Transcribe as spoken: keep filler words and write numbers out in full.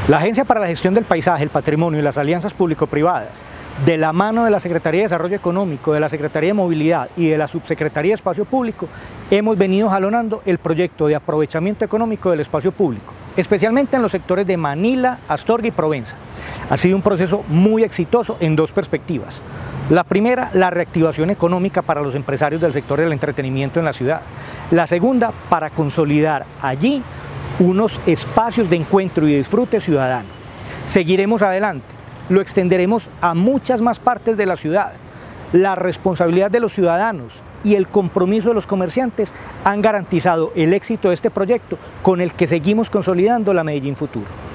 La Agencia para la Gestión del Paisaje, el Patrimonio y las Alianzas Público-Privadas, de la mano de la Secretaría de Desarrollo Económico, de la Secretaría de Movilidad y de la Subsecretaría de Espacio Público, hemos venido jalonando el proyecto de aprovechamiento económico del espacio público, especialmente en los sectores de Manila, Astorga y Provenza. Ha sido un proceso muy exitoso en dos perspectivas. La primera, la reactivación económica para los empresarios del sector del entretenimiento en la ciudad. La segunda, para consolidar allí unos espacios de encuentro y disfrute ciudadano. Seguiremos adelante, lo extenderemos a muchas más partes de la ciudad. La responsabilidad de los ciudadanos y el compromiso de los comerciantes han garantizado el éxito de este proyecto con el que seguimos consolidando la Medellín Futuro.